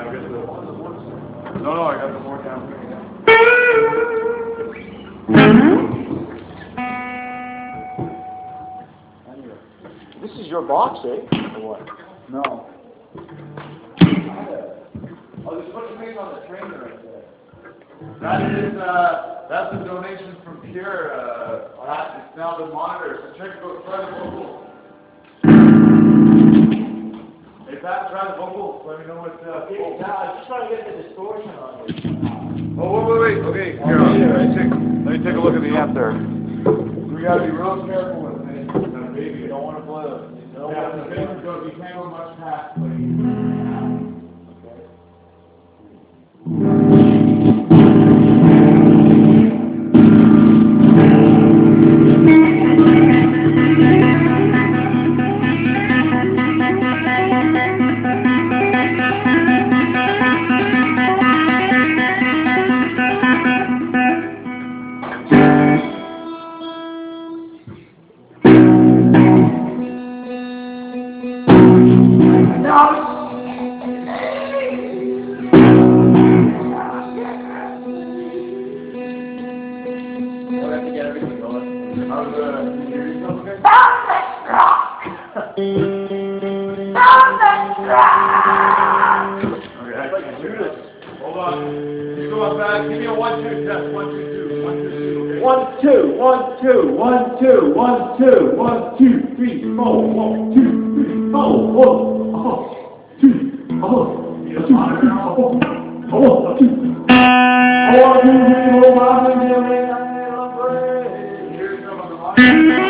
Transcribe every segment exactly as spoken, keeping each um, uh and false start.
I got the... No, no, I got the more down here. This is your box, eh? Or what? No. I'll just put the thing on the trainer right there. That is, uh, that's a donation from Pure. Uh, it's now the monitor. So check out, try the vocal. Hey, Pat, try the vocal. Let me know what, uh, Okay, now I'm just trying to get the distortion on here. Oh, wait, wait, wait. Okay, here, let me, take, let me take a look at the amp there. We gotta be real careful with it. Uh, baby, you don't want to blow it. Yeah, the thing is, you can't go much past, like, hold on. You go up back. Give me a one, two, test. One, two, two. One, two, two. Okay. One, two, one, two, one, two, one, two, one, two, three, four, one, two, three, four, one, oh, two, oh, Need a monitor now? oh, oh, two, oh, two, three, four, five, six, seven, eight, nine, ten, eleven. Here's some of the monitor.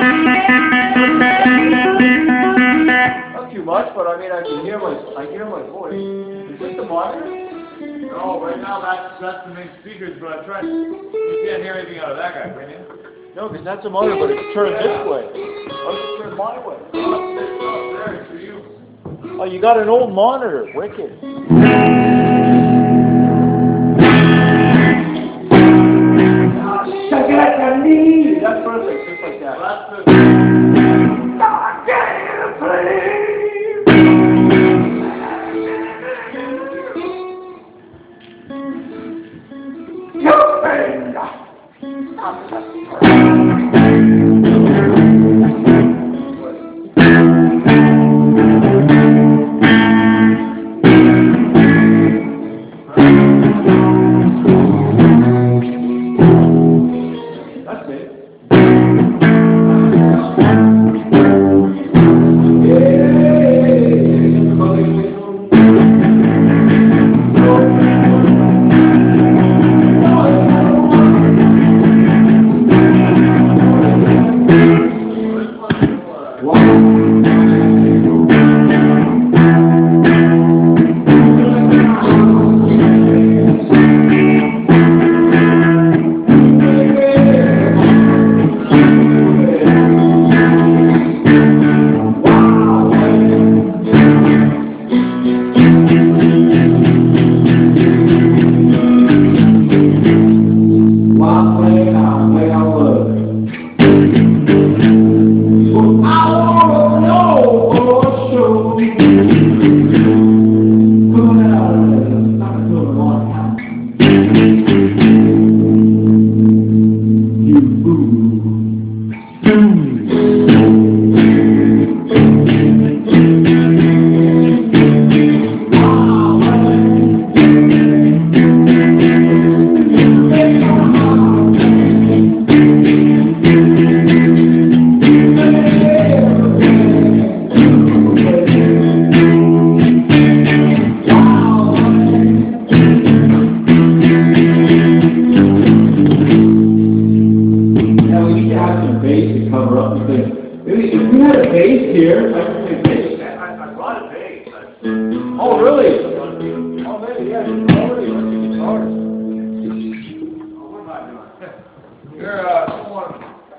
Not too much, but I mean, I can hear my, I hear my voice. Is this the monitor? No, right now that's that's the main speakers, but I tried. You can't hear anything out of that guy, can you? No, because that's a monitor, but it's turned this way. Why don't you turn my way? It's there, it's for you. Oh, you got an old monitor. Wicked. Shake it like a knee. That's perfect, just like that. Well, that's the... God damn, please. That's it. Oh, really? Oh, maybe, yeah. Oh, really? What's the guitar? Oh, what am I doing? You're, uh, someone...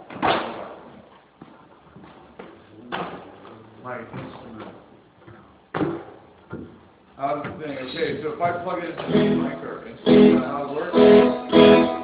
My instrument. How's the thing? Okay, so if I plug it into the mic or instrument, how it works?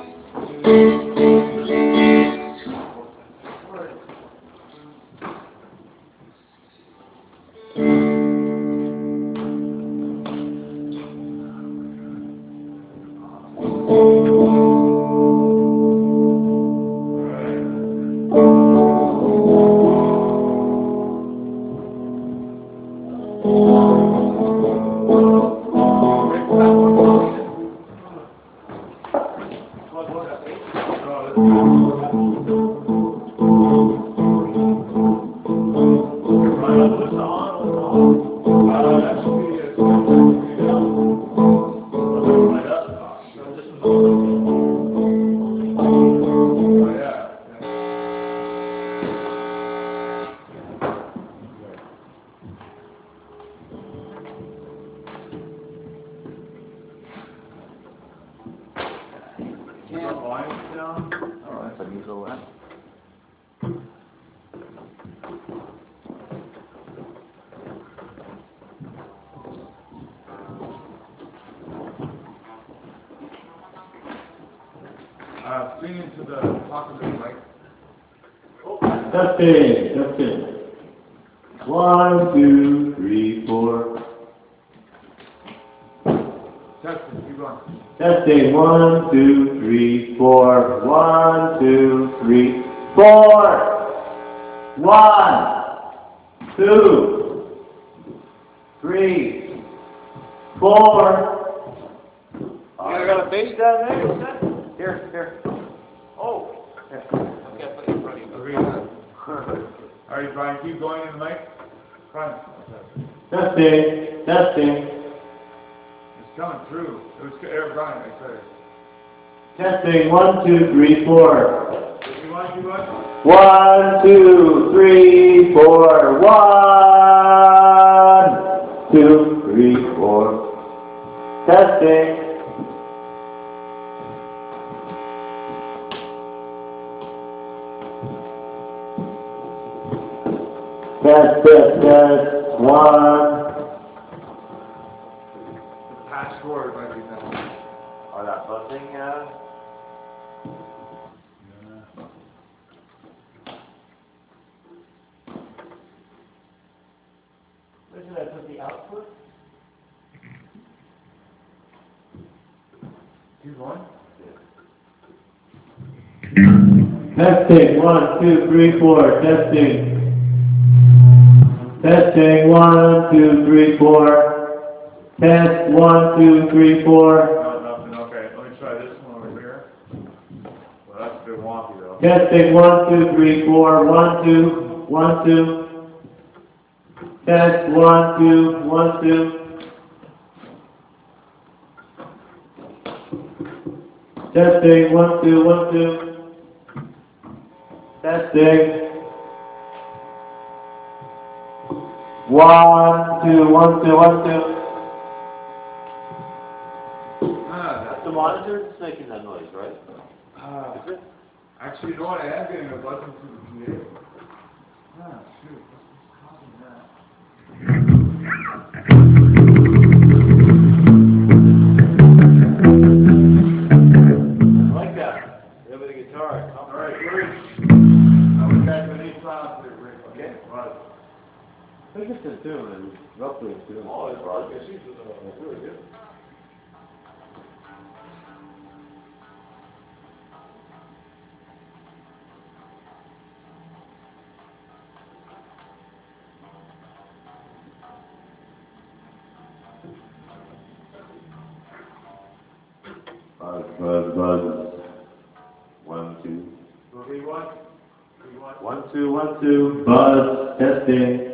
go in. Uh, swing into the top of the mic. Testing, testing. One, two, three, four. Testing, keep going. Testing, one, two, three, four. One, two, three, four. One, two, three, four. You got a bass down there, you said? Here, here. Oh. Here. Okay, put it in front of you. Okay. All right, Brian, keep going in the mic. Brian. Testing, testing. It's coming through. It was Eric Brian, I said. Testing, one, two, three, four. You want, you want? One, two, three, four. One, two, three, four. Testing. Test, test, test. One. The patch forward might be better. Oh, that buzzing, uh... Where should I put the output? Keep going. Testing, one, two, three, four. Testing. Testing, one, two, three, four. Test, one, two, three, four. No, nothing, okay. Let me try this one over here. Well, that's a bit wonky though. Testing, one, two, three, four. One, two, one, two. Test, one, two, one, two. Testing, one, two, one, two. Testing. One, two, one, two, one, two. Ah, That's the monitor that's making that noise, right? Uh, Is it? actually, you know what? I am getting a buzzing through the P A. Ah, shoot. What's causing that? I like that. You have a guitar. All right, Rick. I was guys with eight sounds there, Rick. Okay. Right. I think it's a tune, and roughly a tune. Oh, it's right. She's uh, really good. Buzz, buzz, buzz. One, two. Three, one. Three, one. One, two, one, two. Buzz, testing.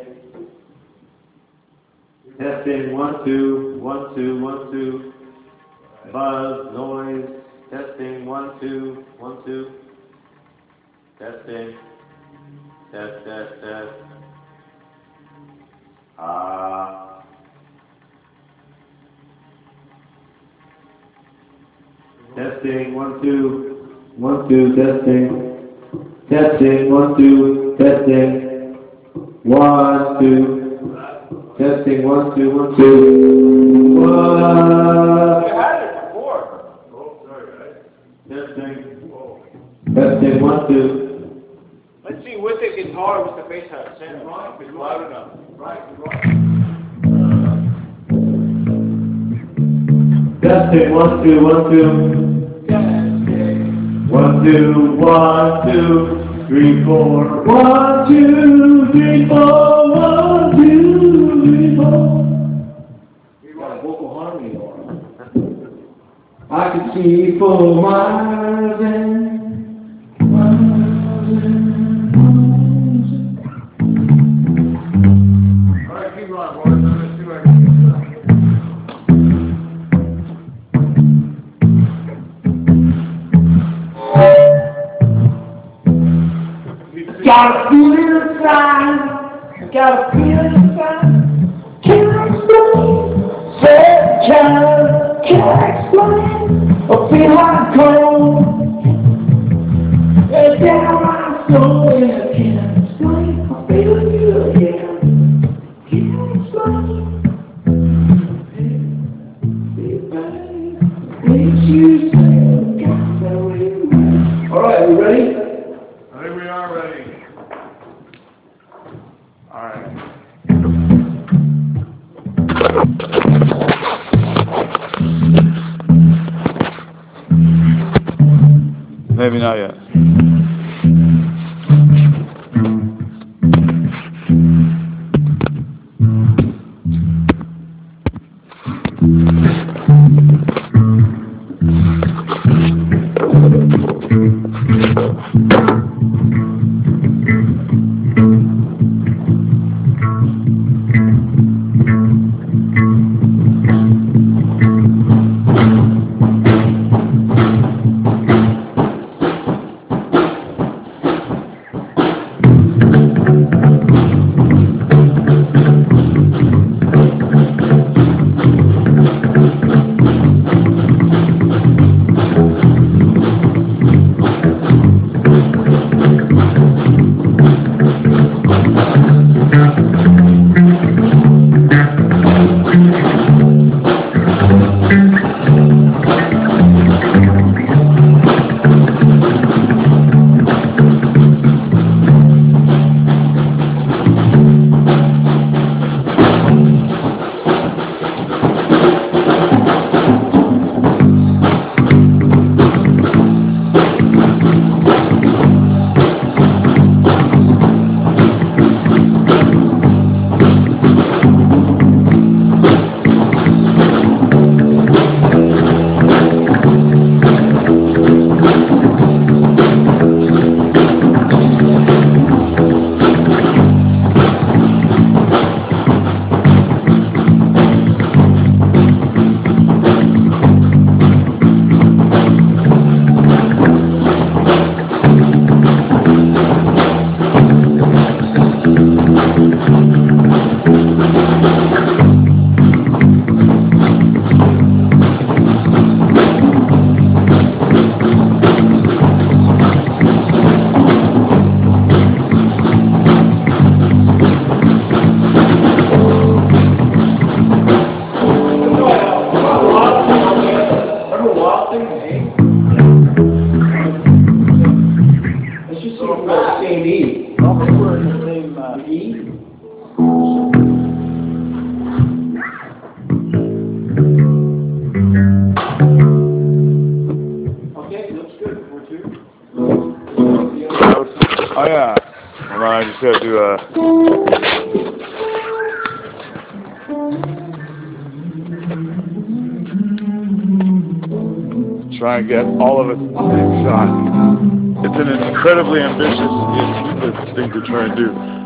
Testing, one, two, one, two, one, two. Buzz, noise. Testing, one, two, one, two. Testing. Test, test, test. Ah. Testing, one, two, one, two, testing. Testing, one, two, testing. One, two. Testing, one, two, one, two. You One. had it before. Oh, sorry, guys. Testing. Whoa. Testing, one, two. Let's see with the guitar with the bass hat. Sound if it's loud enough. Right, right. Testing, one, two, one, two. One, two, one, two, three, four. One, two, three, four. One, two, three, four. You got a Vocal harmony on. I can see for miles and miles and miles. All right, keep going, boys. I'm gonna see what I can do. Gotta feel it inside, gotta feel it inside. Can't explain, say child, can't explain. I feel hot and cold. It's down my soul and I can't explain. I'm feeling you again. Can't explain. Please you say, God, know you. All right, we ready? I think we are ready. All right. Maybe not yet. Oh yeah. Hold on, I just gotta do a. Try and get all of it in the same shot. It's an incredibly ambitious thing to try and do.